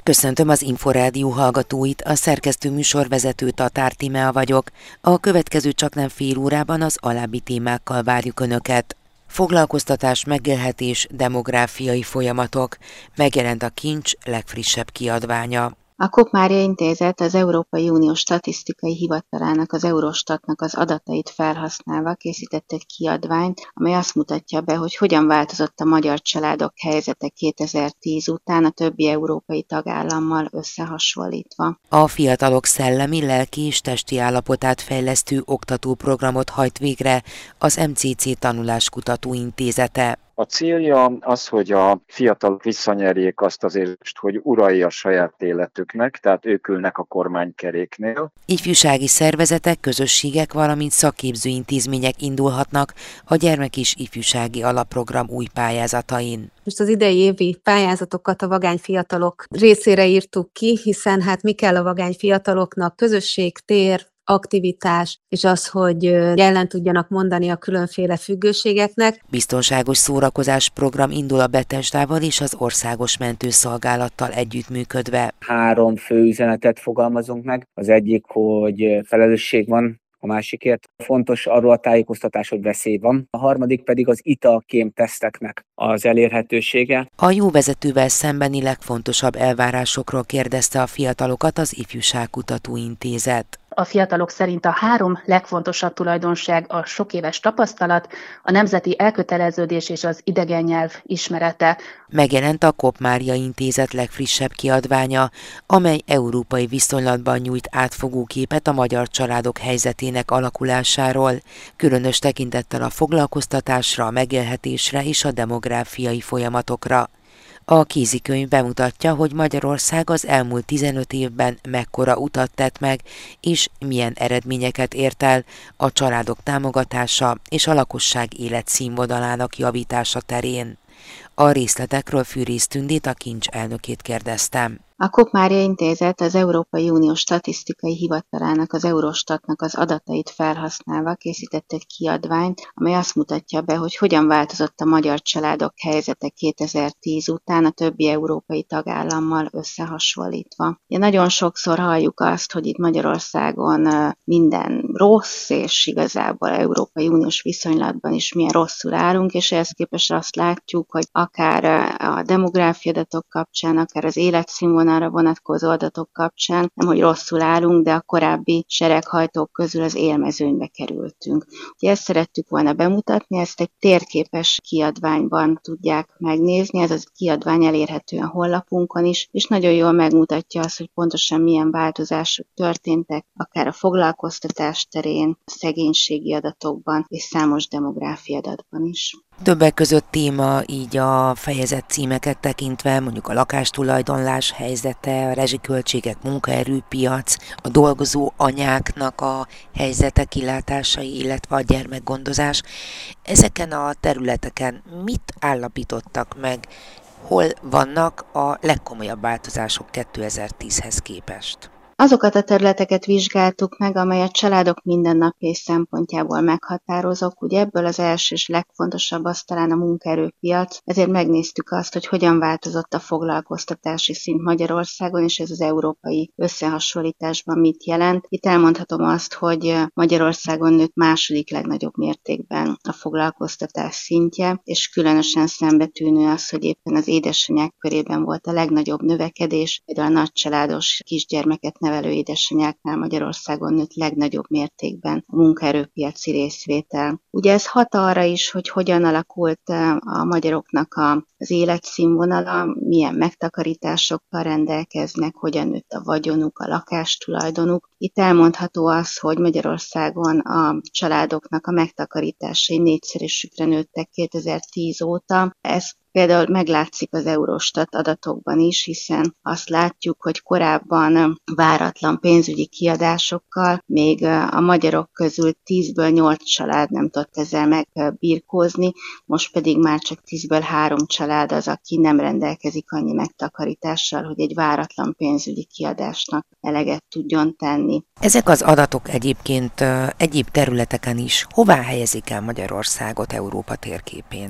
Köszöntöm az Inforádió hallgatóit, a szerkesztő műsorvezető Tatár Tímea vagyok. A következő csaknem fél órában az alábbi témákkal várjuk Önöket. Foglalkoztatás, megélhetés, demográfiai folyamatok. Megjelent a Kincs legfrissebb kiadványa. A Kopp-Mária Intézet az Európai Unió Statisztikai Hivatalának, az Eurostatnak az adatait felhasználva készített egy kiadványt, amely azt mutatja be, hogy hogyan változott a magyar családok helyzete 2010 után a többi európai tagállammal összehasonlítva. A fiatalok szellemi, lelki és testi állapotát fejlesztő oktatóprogramot hajt végre az MCC Tanuláskutató Intézete. A célja az, hogy a fiatalok visszanyerjék azt az érzést, hogy urai a saját életüknek, tehát ők ülnek a kormánykeréknél. Ifjúsági szervezetek, közösségek, valamint szakképző intézmények indulhatnak a Gyermek és Ifjúsági Alapprogram új pályázatain. Most az idei évi pályázatokat a vagány fiatalok részére írtuk ki, hiszen mi kell a vagány fiataloknak? Közösség, tér, aktivitás, és az, hogy ellen tudjanak mondani a különféle függőségeknek. Biztonságos szórakozás program indul a Betesdával és az Országos Mentőszolgálattal együttműködve. 3 fő üzenetet fogalmazunk meg. Az egyik, hogy felelősség van a másikért. Fontos arról a tájékoztatás, hogy veszély van. A harmadik pedig az italkém teszteknek az elérhetősége. A jó vezetővel szembeni legfontosabb elvárásokról kérdezte a fiatalokat az Ifjúságkutató Intézet. A fiatalok szerint a 3 legfontosabb tulajdonság a sokéves tapasztalat, a nemzeti elköteleződés és az idegen nyelv ismerete. Megjelent a Kopp-Mária Intézet legfrissebb kiadványa, amely európai viszonylatban nyújt átfogó képet a magyar családok helyzetének alakulásáról, különös tekintettel a foglalkoztatásra, a megélhetésre és a demográfiai folyamatokra. A kézikönyv bemutatja, hogy Magyarország az elmúlt 15 évben mekkora utat tett meg, és milyen eredményeket ért el a családok támogatása és a lakosság életszínvonalának javítása terén. A részletekről Fűrész Tündét, a Kincs elnökét kérdeztem. A Kopp-Mária Intézet az Európai Unió Statisztikai Hivatalának, az Eurostatnak az adatait felhasználva készített egy kiadványt, amely azt mutatja be, hogy hogyan változott a magyar családok helyzete 2010 után a többi európai tagállammal összehasonlítva. Nagyon sokszor halljuk azt, hogy itt Magyarországon minden rossz, és igazából Európai Uniós viszonylatban is milyen rosszul állunk, és ehhez képest azt látjuk, hogy akár a demográfiai adatok kapcsán, akár az életszínvonalra vonatkozó adatok kapcsán nem, hogy rosszul állunk, de a korábbi sereghajtók közül az élmezőnybe kerültünk. Ugye ezt szerettük volna bemutatni, ezt egy térképes kiadványban tudják megnézni, ez a kiadvány elérhető a honlapunkon is, és nagyon jól megmutatja azt, hogy pontosan milyen változások történtek, akár a foglalkoztatás terén, a szegénységi adatokban, és számos demográfiai adatban is. Többek között téma így a fejezet címeket tekintve, mondjuk a lakástulajdonlás helyzete, a rezsiköltségek, munkaerőpiac, a dolgozó anyáknak a helyzete, kilátásai, illetve a gyermekgondozás. Ezeken a területeken mit állapítottak meg, hol vannak a legkomolyabb változások 2010-hez képest? Azokat a területeket vizsgáltuk meg, amely a családok mindennapjai szempontjából meghatározók. Ugye ebből az első és legfontosabb az talán a munkaerőpiac, ezért megnéztük azt, hogy hogyan változott a foglalkoztatási szint Magyarországon, és ez az európai összehasonlításban mit jelent. Itt elmondhatom azt, hogy Magyarországon nőtt második legnagyobb mértékben a foglalkoztatás szintje, és különösen szembetűnő az, hogy éppen az édesanyák körében volt a legnagyobb növekedés, például a nagycsaládos kisgyermeket nevelő édesanyáknál Magyarországon nőtt legnagyobb mértékben a munkaerőpiaci részvétel. Ugye ez hat arra is, hogy hogyan alakult a magyaroknak az életszínvonala, milyen megtakarításokkal rendelkeznek, hogyan nőtt a vagyonuk, a lakástulajdonuk. Itt elmondható az, hogy Magyarországon a családoknak a megtakarításai 4-szeresükre nőttek 2010 óta. Ez például meglátszik az Eurostat adatokban is, hiszen azt látjuk, hogy korábban váratlan pénzügyi kiadásokkal még a magyarok közül 10-ből 8 család nem tudott ezzel megbirkózni, most pedig már csak 10-ből 3 család az, aki nem rendelkezik annyi megtakarítással, hogy egy váratlan pénzügyi kiadásnak eleget tudjon tenni. Ezek az adatok egyébként egyéb területeken is hová helyezik el Magyarországot Európa térképén?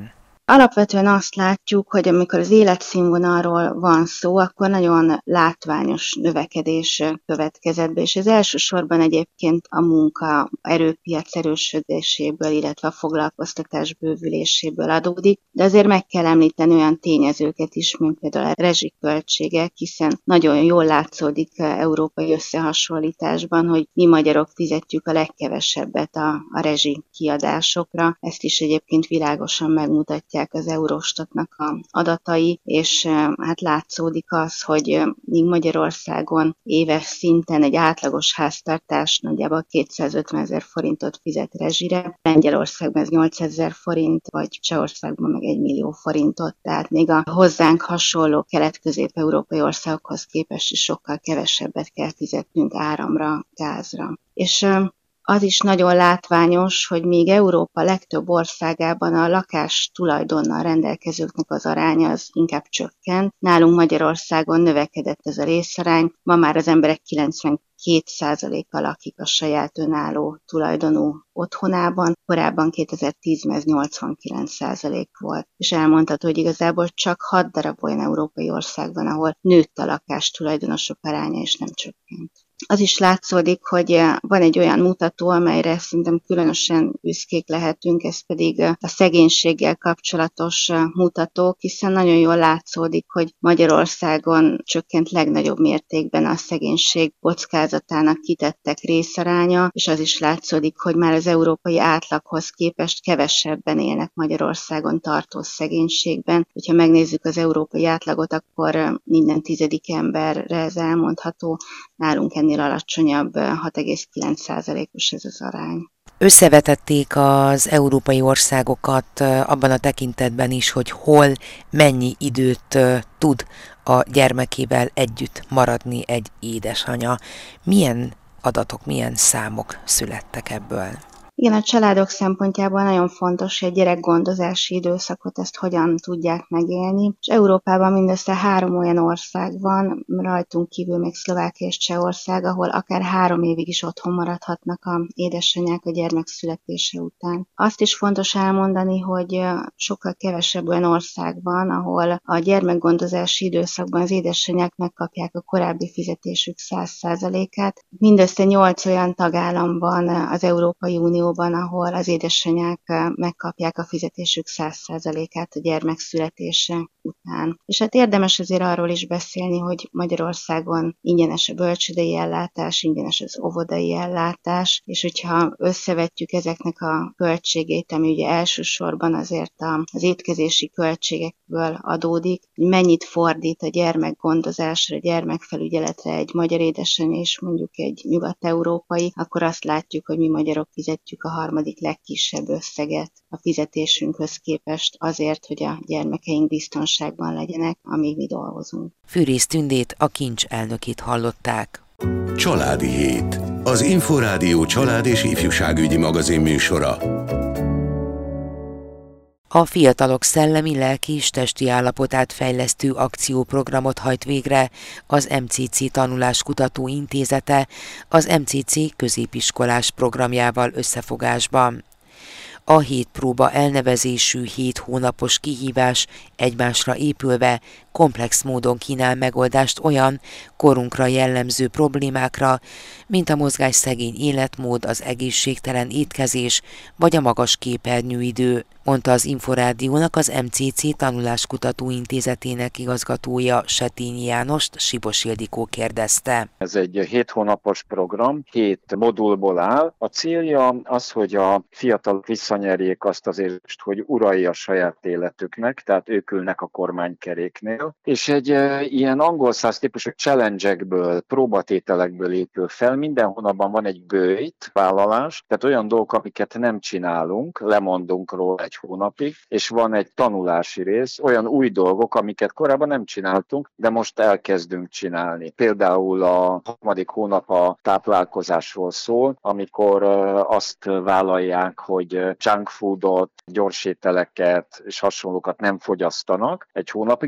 Alapvetően azt látjuk, hogy amikor az életszínvonalról van szó, akkor nagyon látványos növekedés következett be, és ez elsősorban egyébként a munkaerőpiac erősödéséből, illetve a foglalkoztatás bővüléséből adódik, de azért meg kell említeni olyan tényezőket is, mint például a rezsiköltségek, hiszen nagyon jól látszódik európai összehasonlításban, hogy mi magyarok fizetjük a legkevesebbet a rezsikiadásokra. Ezt is egyébként világosan megmutatják az Eurostatnak a adatai, és hát látszódik az, hogy míg Magyarországon éves szinten egy átlagos háztartás nagyjából 250 000 forintot fizet rezsire, Lengyelországban ez 8 000 forint, vagy Csehországban meg 1 millió forintot, tehát még a hozzánk hasonló kelet-közép-európai országokhoz képest is sokkal kevesebbet kell fizetnünk áramra, gázra. És az is nagyon látványos, hogy míg Európa legtöbb országában a lakás tulajdonnal rendelkezőknek az aránya az inkább csökkent. Nálunk Magyarországon növekedett ez a részarány, ma már az emberek 92%-a lakik a saját önálló tulajdonú otthonában, korábban 2010-ben ez 89% volt. És elmondható, hogy igazából csak 6 darab olyan európai ország van, ahol nőtt a lakás tulajdonosok aránya, és nem csökkent. Az is látszódik, hogy van egy olyan mutató, amelyre szerintem különösen büszkék lehetünk, ez pedig a szegénységgel kapcsolatos mutató, hiszen nagyon jól látszódik, hogy Magyarországon csökkent legnagyobb mértékben a szegénység kockázatának kitettek részaránya, és az is látszódik, hogy már az európai átlaghoz képest kevesebben élnek Magyarországon tartós szegénységben. Hogyha megnézzük az európai átlagot, akkor minden 10. emberre ez elmondható, nálunk ennél alacsonyabb, 6,9%-os ez az arány. Összevetették az európai országokat abban a tekintetben is, hogy hol mennyi időt tud a gyermekével együtt maradni egy édesanya. Milyen adatok, milyen számok születtek ebből? Igen, a családok szempontjából nagyon fontos, hogy a gyerekgondozási időszakot ezt hogyan tudják megélni. És Európában mindössze 3 olyan ország van, rajtunk kívül még Szlovákia és Csehország, ahol akár 3 évig is otthon maradhatnak az édesanyák a gyermek születése után. Azt is fontos elmondani, hogy sokkal kevesebb olyan ország van, ahol a gyermekgondozási időszakban az édesanyák megkapják a korábbi fizetésük 100%-át. Mindössze 8 olyan tagállam van az Európai Unió, ahol az édesanyák megkapják a fizetésük 100%-át a gyermek születése után. És hát érdemes azért arról is beszélni, hogy Magyarországon ingyenes a bölcsődei ellátás, ingyenes az óvodai ellátás, és hogyha összevetjük ezeknek a költségét, ami ugye elsősorban azért az étkezési költségekből adódik, hogy mennyit fordít a gyermekgondozásra, a gyermekfelügyeletre egy magyar édesanyja és mondjuk egy nyugat-európai, akkor azt látjuk, hogy mi magyarok fizetjük a 3. legkisebb összeget a fizetésünkhöz képest azért, hogy a gyermekeink biztonságban legyenek, amíg mi dolgozunk. Fűrész Tündét, a Kincs elnökét hallották. Családi Hét. Az Inforádió család és ifjúságügyi magazin műsora. A fiatalok szellemi, lelki és testi állapotát fejlesztő akcióprogramot hajt végre az MCC Tanuláskutató Intézete az MCC középiskolás programjával összefogásban. A 7 próba elnevezésű 7 hónapos kihívás egymásra épülve komplex módon kínál megoldást olyan korunkra jellemző problémákra, mint a mozgásszegény életmód, az egészségtelen étkezés vagy a magas képernyőidő, mondta az Inforádiónak az MCC Tanuláskutató Intézetének igazgatója, Setényi Jánost Sibos Ildikó kérdezte. Ez egy 7 hónapos program, 7 modulból áll. A célja az, hogy a fiatalok visszanyerjék azt az érzést, hogy urai a saját életüknek, tehát ők ülnek a kormánykeréknél, és egy ilyen angol száz típusú challenge-ekből, próbatételekből épül fel. Minden hónapban van egy bőjt, vállalás, tehát olyan dolgok, amiket nem csinálunk, lemondunk róla egy hónapig, és van egy tanulási rész, olyan új dolgok, amiket korábban nem csináltunk, de most elkezdünk csinálni. Például a 3. hónap a táplálkozásról szól, amikor azt vállalják, hogy junk foodot, gyorsételeket és hasonlókat nem fogyasztanak egy hónapig, viszont meg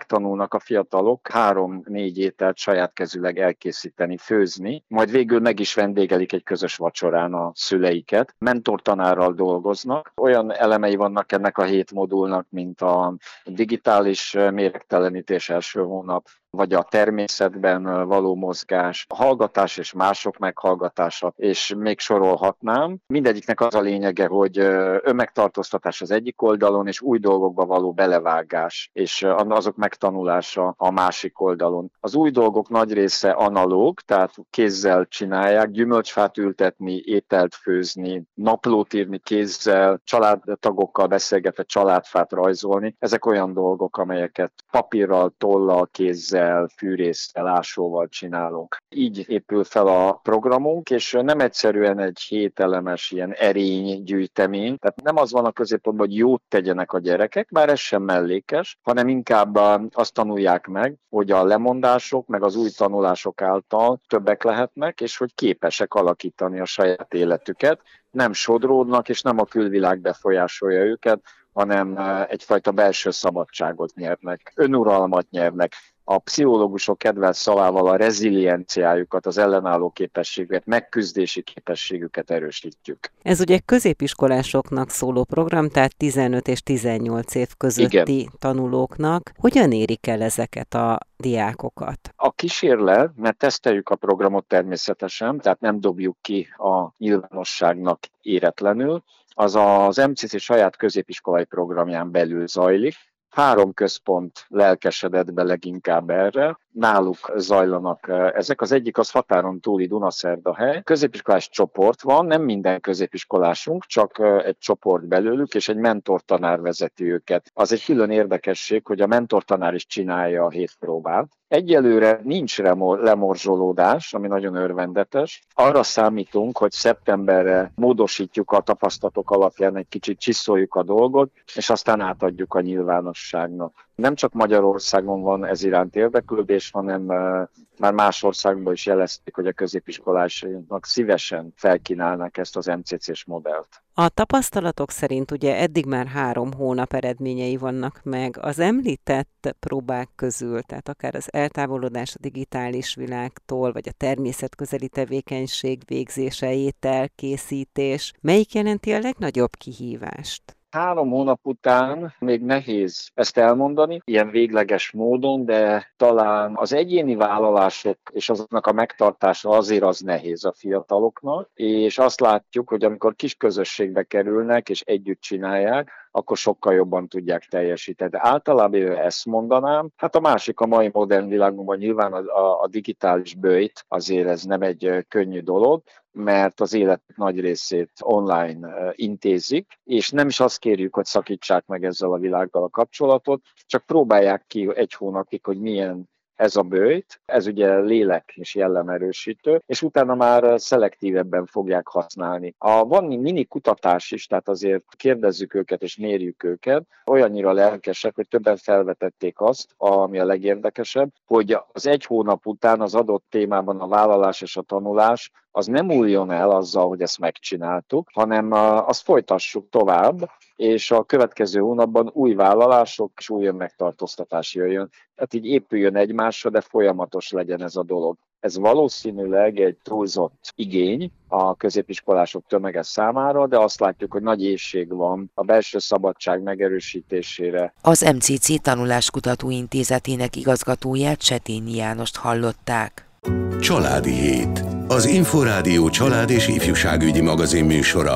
megtanulnak a fiatalok 3-4 ételt saját kezüleg elkészíteni, főzni, majd végül meg is vendégelik egy közös vacsorán a szüleiket. Mentortanárral dolgoznak. Olyan elemei vannak ennek a 7 modulnak, mint a digitális méregtelenítés első hónap, vagy a természetben való mozgás, a hallgatás és mások meghallgatása, és még sorolhatnám. Mindegyiknek az a lényege, hogy önmegtartóztatás az egyik oldalon, és új dolgokba való belevágás, és azok megtanulása a másik oldalon. Az új dolgok nagy része analóg, tehát kézzel csinálják, gyümölcsfát ültetni, ételt főzni, naplót írni kézzel, családtagokkal beszélgetve családfát rajzolni. Ezek olyan dolgok, amelyeket papírral, tollal, kézzel, fűrészsel, ásóval csinálunk. Így épül fel a programunk, és nem egyszerűen egy 7 elemes ilyen erénygyűjtemény, tehát nem az van a középpontban, hogy jót tegyenek a gyerekek, bár ez sem mellékes, hanem inkább azt tanulják meg, hogy a lemondások, meg az új tanulások által többek lehetnek, és hogy képesek alakítani a saját életüket, nem sodródnak, és nem a külvilág befolyásolja őket, hanem egyfajta belső szabadságot nyernek, önuralmat nyernek. A pszichológusok kedvelt szavával a rezilienciájukat, az ellenálló képességüket, megküzdési képességüket erősítjük. Ez ugye középiskolásoknak szóló program, tehát 15 és 18 év közötti Igen. tanulóknak. Hogyan érik el ezeket a diákokat? A kísérlet, mert teszteljük a programot természetesen, tehát nem dobjuk ki a nyilvánosságnak éretlenül, az MCC saját középiskolai programján belül zajlik. 3 központ lelkesedett be leginkább erre, náluk zajlanak ezek. Az egyik az határon túli Dunaszerdahely. Középiskolás csoport van, nem minden középiskolásunk, csak egy csoport belőlük, és egy mentortanár vezeti őket. Az egy külön érdekesség, hogy a mentortanár is csinálja a 7 próbát. Egyelőre nincs lemorzsolódás, ami nagyon örvendetes. Arra számítunk, hogy szeptemberre módosítjuk a tapasztalatok alapján, egy kicsit csiszoljuk a dolgot, és aztán átadjuk a nyilvánosságnak. Nem csak Magyarországon van ez iránt érdeklődés, hanem már más országban is jelezték, hogy a középiskolásainknak szívesen felkínálnak ezt az MCC-s modellt. A tapasztalatok szerint ugye eddig már 3 hónap eredményei vannak meg. Az említett próbák közül, tehát akár az eltávolodás a digitális világtól, vagy a természetközeli tevékenység végzése, ételkészítés, melyik jelenti a legnagyobb kihívást? 3 hónap után még nehéz ezt elmondani, ilyen végleges módon, de talán az egyéni vállalások és azoknak a megtartása azért az nehéz a fiataloknak, és azt látjuk, hogy amikor kis közösségbe kerülnek és együtt csinálják, akkor sokkal jobban tudják teljesíteni. De általában ezt mondanám. Hát a másik a mai modern világunkban nyilván a digitális böjt, azért ez nem egy könnyű dolog, mert az élet nagy részét online intézik, és nem is azt kérjük, hogy szakítsák meg ezzel a világgal a kapcsolatot, csak próbálják ki 1 hónapig, hogy milyen ez a böjt, ez ugye lélek és jellemerősítő, és utána már szelektívebben fogják használni. Van mini kutatás is, tehát azért kérdezzük őket és mérjük őket, olyannyira lelkesek, hogy többen felvetették azt, ami a legérdekesebb, hogy az 1 hónap után az adott témában a vállalás és a tanulás az nem múljon el azzal, hogy ezt megcsináltuk, hanem azt folytassuk tovább, és a következő hónapban új vállalások és új önmegtartóztatás jöjjön. Tehát így épüljön egymásra, de folyamatos legyen ez a dolog. Ez valószínűleg egy túlzott igény a középiskolások tömege számára, de azt látjuk, hogy nagy éhség van a belső szabadság megerősítésére. Az MCC Tanuláskutató Intézetének igazgatóját, Csetényi Jánost hallották. Családi Hét. Az Inforádió család és ifjúságügyi magazin műsora.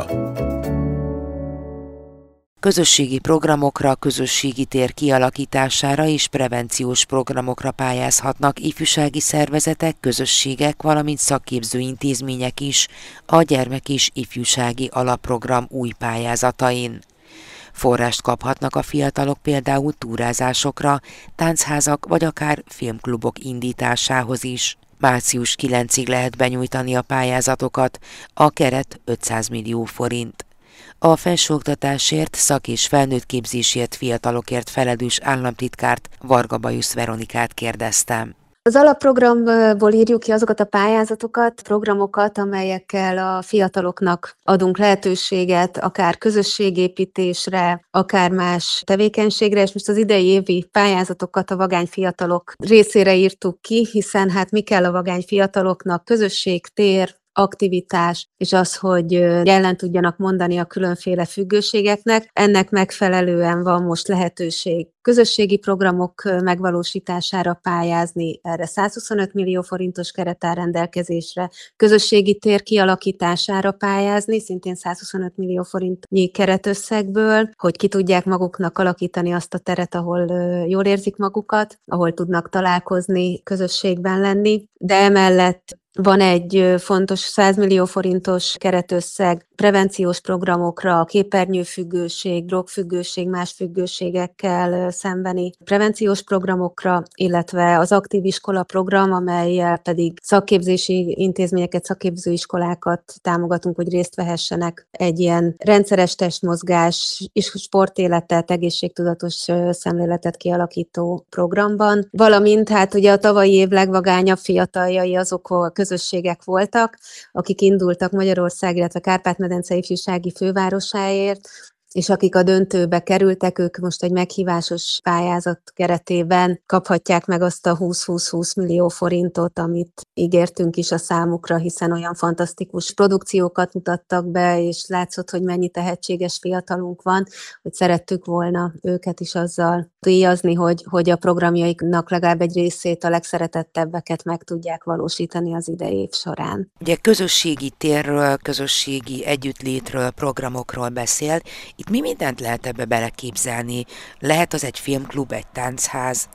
Közösségi programokra, közösségi tér kialakítására és prevenciós programokra pályázhatnak ifjúsági szervezetek, közösségek, valamint szakképző intézmények is a Gyermek és Ifjúsági Alapprogram új pályázatain. Forrást kaphatnak a fiatalok például túrázásokra, táncházak vagy akár filmklubok indításához is. Március 9-ig lehet benyújtani a pályázatokat, a keret 500 millió forint. A felsőoktatásért, szak- és felnőttképzésért fiatalokért felelős államtitkárt, Varga Bajusz Veronikát kérdeztem. Az alapprogramból írjuk ki azokat a pályázatokat, programokat, amelyekkel a fiataloknak adunk lehetőséget, akár közösségépítésre, akár más tevékenységre, és most az idei évi pályázatokat a vagány fiatalok részére írtuk ki, hiszen hát mi kell a vagány fiataloknak? Közösség, tér, aktivitás, és az, hogy ellen tudjanak mondani a különféle függőségeknek. Ennek megfelelően van most lehetőség közösségi programok megvalósítására pályázni, erre 125 millió forintos keret áll rendelkezésre, közösségi tér kialakítására pályázni, szintén 125 millió forintnyi keretösszegből, hogy ki tudják maguknak alakítani azt a teret, ahol jól érzik magukat, ahol tudnak találkozni, közösségben lenni, de emellett van egy fontos 100 millió forintos keretösszeg prevenciós programokra, képernyőfüggőség, drogfüggőség, más függőségekkel szembeni prevenciós programokra, illetve az aktív iskola program, amelyel pedig szakképzési intézményeket, szakképzőiskolákat támogatunk, hogy részt vehessenek egy ilyen rendszeres testmozgás, sportéletet, egészségtudatos szemléletet kialakító programban. Valamint hát ugye a tavalyi év legvagányabb fiataljai azok a közösségek voltak, akik indultak Magyarország, illetve Kárpát-medence ifjúsági fővárosáért, és akik a döntőbe kerültek, ők most egy meghívásos pályázat keretében kaphatják meg azt a 20-20-20 millió forintot, amit ígértünk is a számukra, hiszen olyan fantasztikus produkciókat mutattak be, és látszott, hogy mennyi tehetséges fiatalunk van, hogy szerettük volna őket is azzal díjazni, hogy a programjaiknak legalább egy részét, a legszeretettebbeket meg tudják valósítani az idei év során. Ugye közösségi térről, közösségi együttlétről, programokról beszél. Itt mi mindent lehet ebbe beleképzelni? Lehet az egy filmklub, egy táncház,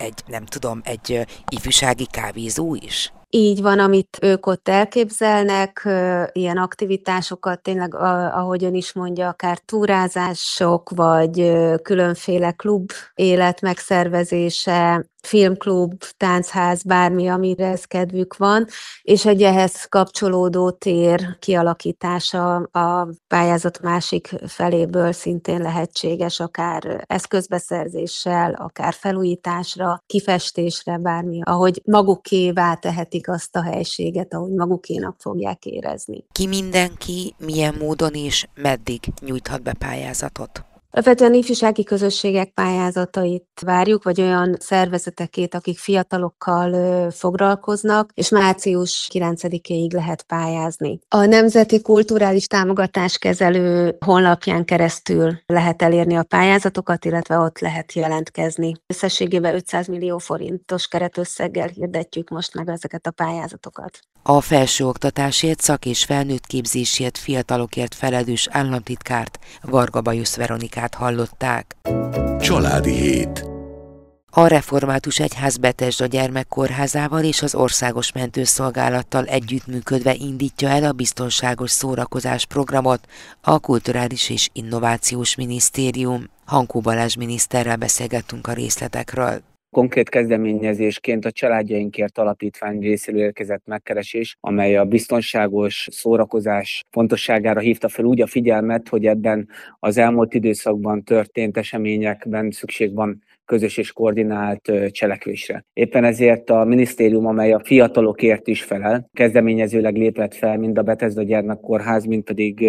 egy ifjúsági kávézó is? Így van, amit ők ott elképzelnek, ilyen aktivitásokat, tényleg, ahogy ön is mondja, akár túrázások, vagy különféle klub élet megszervezése, filmklub, táncház, bármi, amire ez kedvük van, és egy ehhez kapcsolódó tér kialakítása a pályázat másik feléből szintén lehetséges, akár eszközbeszerzéssel, akár felújításra, kifestésre, bármi, ahogy magukévá tehetik azt a helységet, ahogy magukénak fogják érezni. Ki mindenki, milyen módon és meddig nyújthat be pályázatot? Alapvetően ifjúsági közösségek pályázatait várjuk, vagy olyan szervezetekét, akik fiatalokkal foglalkoznak, és március 9-éig lehet pályázni. A Nemzeti Kulturális Támogatáskezelő honlapján keresztül lehet elérni a pályázatokat, illetve ott lehet jelentkezni. Összességében 500 millió forintos keretösszeggel hirdetjük most meg ezeket a pályázatokat. A felsőoktatásért, szak- és felnőttképzésért, fiatalokért felelős államtitkárt, Varga Bajusz Veronikát hallották. Családi hét. A Református Egyház Betesda Gyermekkórházával és az Országos Mentőszolgálattal együttműködve indítja el a biztonságos szórakozás programot a Kulturális és Innovációs Minisztérium. Hankó Balázs miniszterrel beszélgettünk a részletekről. Konkrét kezdeményezésként a Családjainkért Alapítvány részéről érkezett megkeresés, amely a biztonságos szórakozás fontosságára hívta fel úgy a figyelmet, hogy ebben az elmúlt időszakban történt eseményekben szükség van közös és koordinált cselekvésre. Éppen ezért a minisztérium, amely a fiatalokért is felel, kezdeményezőleg lépett fel mind a Betesda Gyermekkórház, mind pedig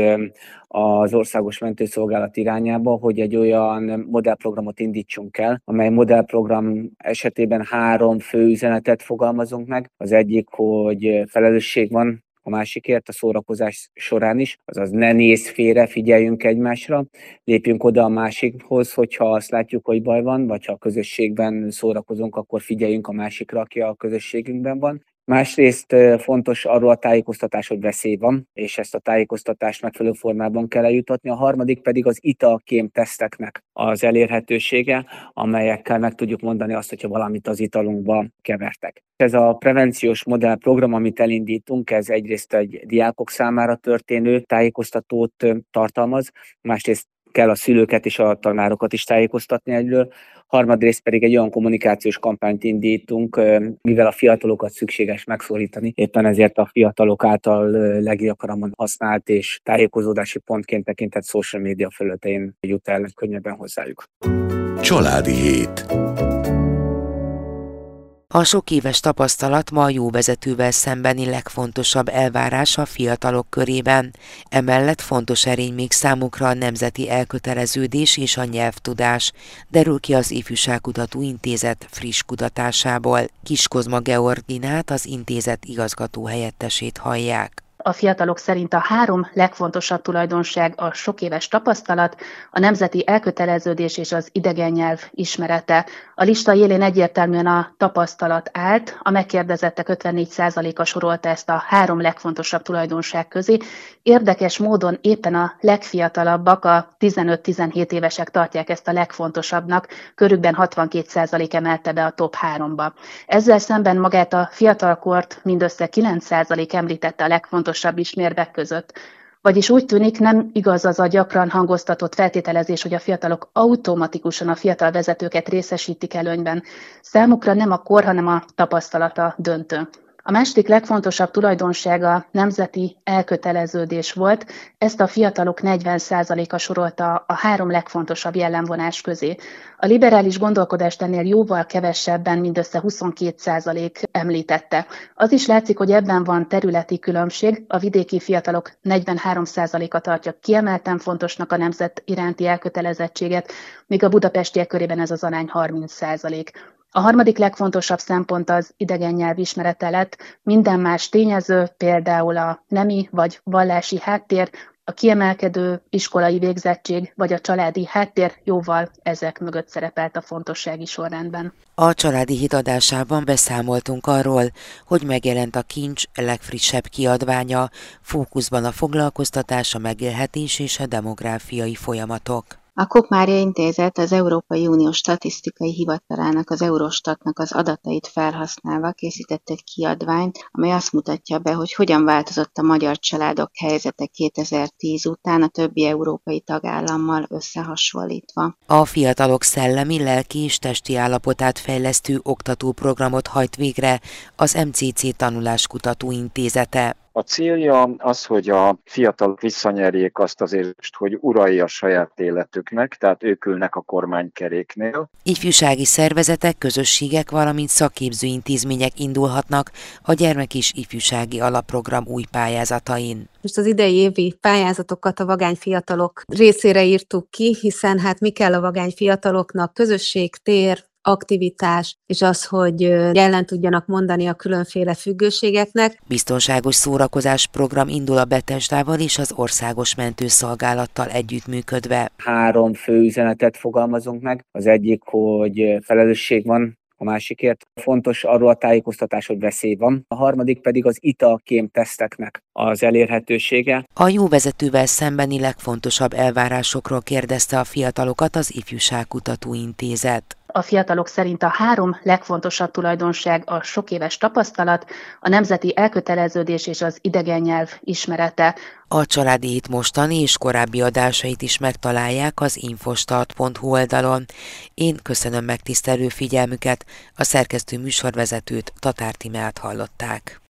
az Országos Mentőszolgálat irányába, hogy egy olyan modellprogramot indítsunk el, amely modellprogram esetében 3 fő üzenetet fogalmazunk meg. Az egyik, hogy felelősség van a másikért a szórakozás során is, azaz ne nézz félre, figyeljünk egymásra, lépjünk oda a másikhoz, hogyha azt látjuk, hogy baj van, vagy ha a közösségben szórakozunk, akkor figyeljünk a másikra, aki a közösségünkben van. Másrészt fontos arról a tájékoztatás, hogy veszély van, és ezt a tájékoztatást megfelelő formában kell eljutatni. A harmadik pedig az italkémteszteknek az elérhetősége, amelyekkel meg tudjuk mondani azt, hogyha valamit az italunkba kevertek. Ez a prevenciós modellprogram, amit elindítunk, ez egyrészt egy diákok számára történő tájékoztatót tartalmaz, másrészt kell a szülőket és a tanárokat is tájékoztatni egyről. Harmadrészt pedig egy olyan kommunikációs kampányt indítunk, mivel a fiatalokat szükséges megszólítani. Éppen ezért a fiatalok által leggyakrabban használt és tájékozódási pontként tekintett social media felületein jut el könnyebben hozzájuk. Családi hét. A sok éves tapasztalat ma a jó vezetővel szembeni legfontosabb elvárás a fiatalok körében. Emellett fontos erény még számukra a nemzeti elköteleződés és a nyelvtudás, derül ki az Ifjúságkutató Intézet friss kutatásából. Kis Kozma Georginát, az intézet igazgató helyettesét hallják. A fiatalok szerint a 3 legfontosabb tulajdonság a sokéves tapasztalat, a nemzeti elköteleződés és az idegen nyelv ismerete. A lista élén egyértelműen a tapasztalat állt, a megkérdezettek 54%-a sorolta ezt a 3 legfontosabb tulajdonság közé. Érdekes módon éppen a legfiatalabbak, a 15-17 évesek tartják ezt a legfontosabbnak, körükben 62% emelte be a top 3-ba. Ezzel szemben magát a fiatalkort mindössze 9% említette a legfontosabb ismérvek között. Vagyis úgy tűnik, nem igaz az a gyakran hangoztatott feltételezés, hogy a fiatalok automatikusan a fiatal vezetőket részesítik előnyben. Számukra nem a kor, hanem a tapasztalata döntő. A második legfontosabb tulajdonsága a nemzeti elköteleződés volt, ezt a fiatalok 40%-a sorolta a 3 legfontosabb jellemvonás közé. A liberális gondolkodást ennél jóval kevesebben, mindössze 22% említette. Az is látszik, hogy ebben van területi különbség, a vidéki fiatalok 43%-a tartja kiemelten fontosnak a nemzet iránti elkötelezettséget, míg a budapestiek körében ez az arány 30%. A harmadik legfontosabb szempont az idegen nyelv ismerete lett, minden más tényező, például a nemi vagy vallási háttér, a kiemelkedő iskolai végzettség vagy a családi háttér jóval ezek mögött szerepelt a fontossági sorrendben. A Családi Híd adásában beszámoltunk arról, hogy megjelent a Kincs legfrissebb kiadványa, fókuszban a foglalkoztatás, a megélhetés és a demográfiai folyamatok. A Kopp Mária Intézet az Európai Unió Statisztikai Hivatalának, az Eurostatnak az adatait felhasználva készített egy kiadványt, amely azt mutatja be, hogy hogyan változott a magyar családok helyzete 2010 után a többi európai tagállammal összehasonlítva. A fiatalok szellemi, lelki és testi állapotát fejlesztő oktatóprogramot hajt végre az MCC Tanuláskutató Intézete. A célja az, hogy a fiatalok visszanyerjék azt az érzést, hogy urai a saját életüknek, tehát ők ülnek a kormánykeréknél. Ifjúsági szervezetek, közösségek, valamint szakképző intézmények indulhatnak a Gyermek és Ifjúsági Alapprogram új pályázatain. Most az idei évi pályázatokat a vagány fiatalok részére írtuk ki, hiszen hát mi kell a vagány fiataloknak? Közösség, tér, aktivitás, és az, hogy ellen tudjanak mondani a különféle függőségeknek. Biztonságos szórakozás program indul a Betesdával és az Országos Mentőszolgálattal együttműködve. 3 fő üzenetet fogalmazunk meg. Az egyik, hogy felelősség van a másikért. Fontos arról a tájékoztatás, hogy veszély van. A harmadik pedig az ITA-kémteszteknek az elérhetősége. A jó vezetővel szembeni legfontosabb elvárásokról kérdezte a fiatalokat az Ifjúságkutató Intézet. A fiatalok szerint a 3 legfontosabb tulajdonság a sokéves tapasztalat, a nemzeti elköteleződés és az idegen nyelv ismerete. A Családi Híd mostani és korábbi adásait is megtalálják az infostart.hu oldalon. Én köszönöm megtisztelő figyelmüket, a szerkesztő műsorvezetőt, Tatár Tímeát hallották.